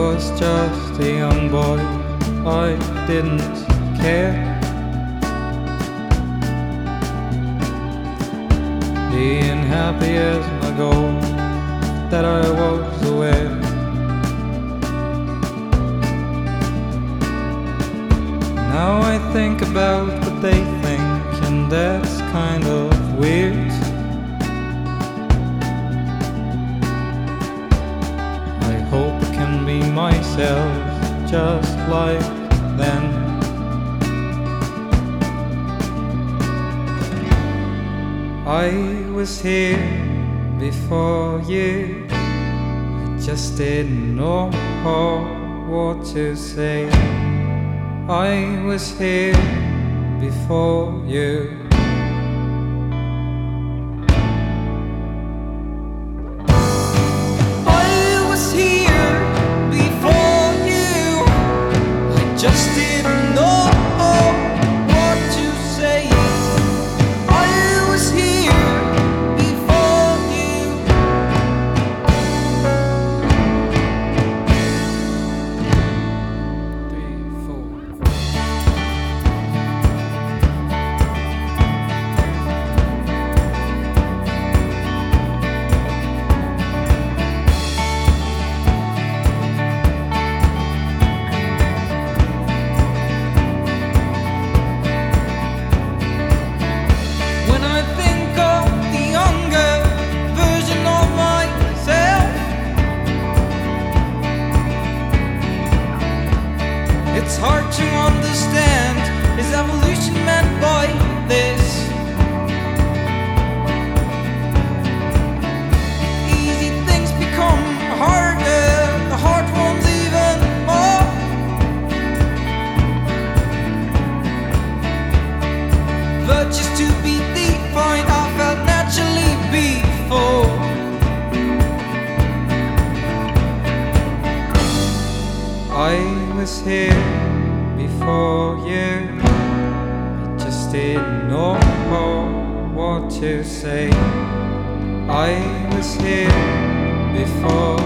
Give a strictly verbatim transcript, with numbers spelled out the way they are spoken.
was just a young boy, I didn't care. Being happy as my goal, that I was aware. Now I think about what they think, and that's kind of weird. I hope I can be myself just like them. I was here before you, I just didn't know what to say. I was here before you. I was here before you, I just didn't know what to say. I was here before you. Three, four. When I think of the younger version of myself, it's hard to understand, is evolution meant by this? Easy things become harder, the hard ones even more. Virtues to be defined, I felt naturally before. I was here before you, I just didn't know what to say. I was here before